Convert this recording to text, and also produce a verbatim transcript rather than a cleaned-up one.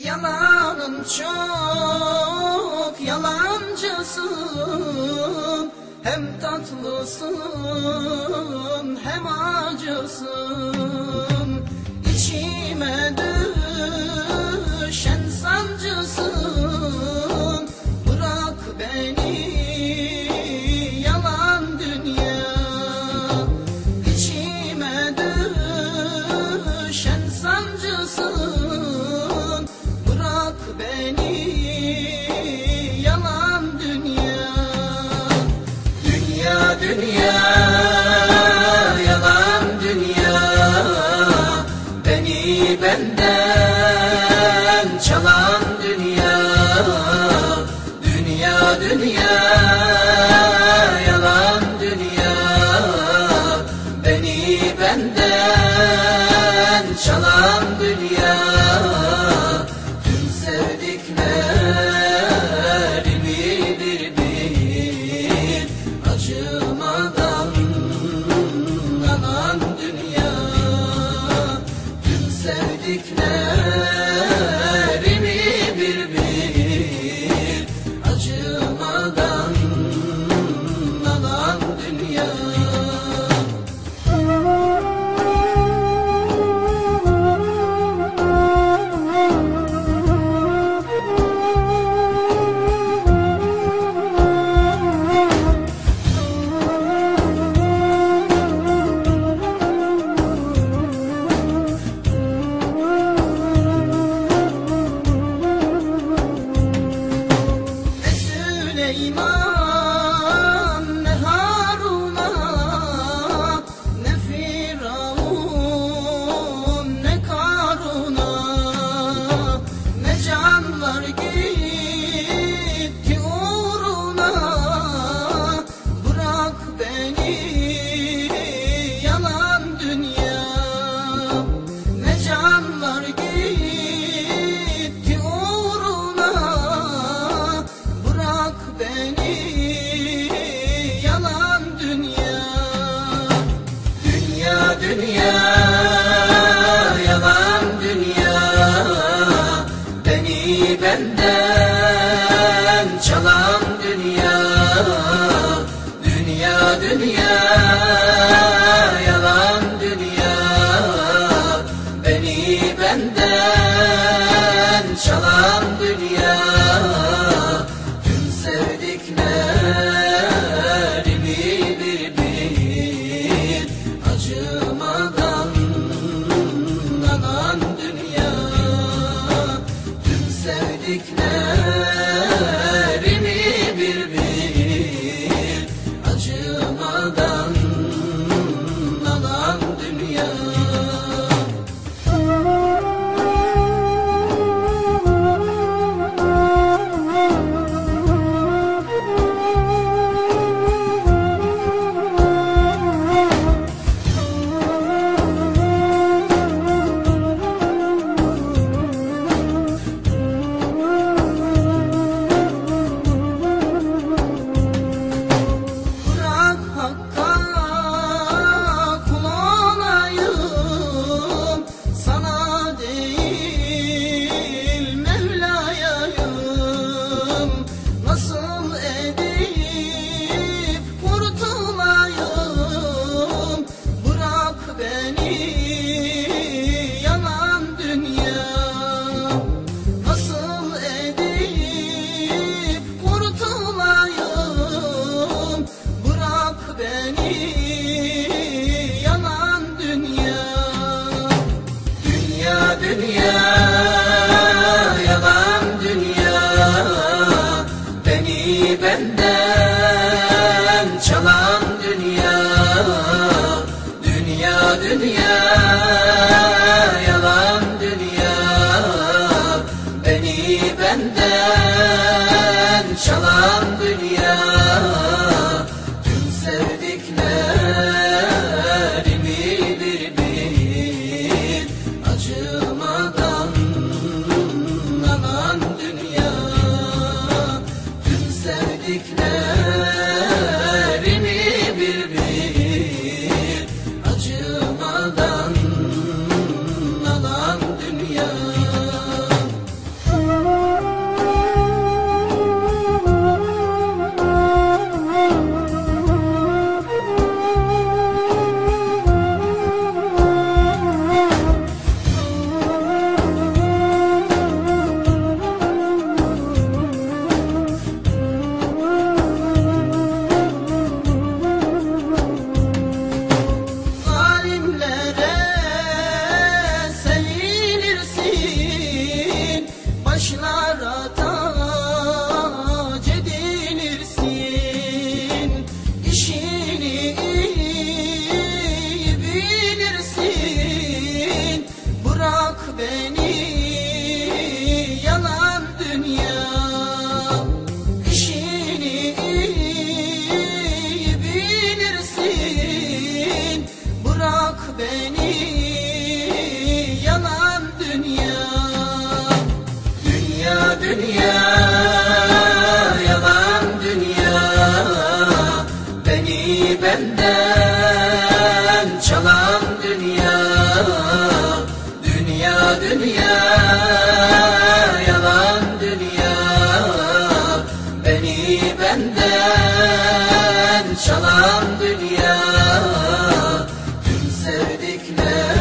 Yalanın çok, yalancısın. Hem tatlısın hem acısın. İçime düşen sancısın. Bırak beni yalan dünya. İçime düşen sancısın. Bırak beni yalan dünya. Dünya dünya yalan dünya. Beni benden çalan dünya. Dünya dünya yalan dünya. Beni benden çalan dünya. Tüm sevdiklerimi bir bir acımadan alan dünya. Tüm sevdiklerimi bir bir acımadan alan dünya. Süleyman ne Harun'a, ne Firavun ne Karun'a, ne canlar gitti uğruna. Bırak beni yalan dünya. Ne canlar gitti uğruna. Bırak beni yalan dünya. Dünya dünya yalan dünya. Beni benden çalan dünya. Dünya dünya yalan dünya. Beni benden çalan dünya. Sevdiklerimi bir bir acımadan alan dünya. Tüm sevdiklerimi bir bir acımadan alan dünya. Dünya yalan dünya. Beni benden çalan dünya. Dünya dünya yalan dünya. Beni benden çalan dünya. Tüm sevdiklerimi bir bir acımadan alan dünya. Tüm sevdiklerimi bir bir acımadan alan dünya. dünya, yalan dünya, beni benden çalan dünya, tüm sevdikler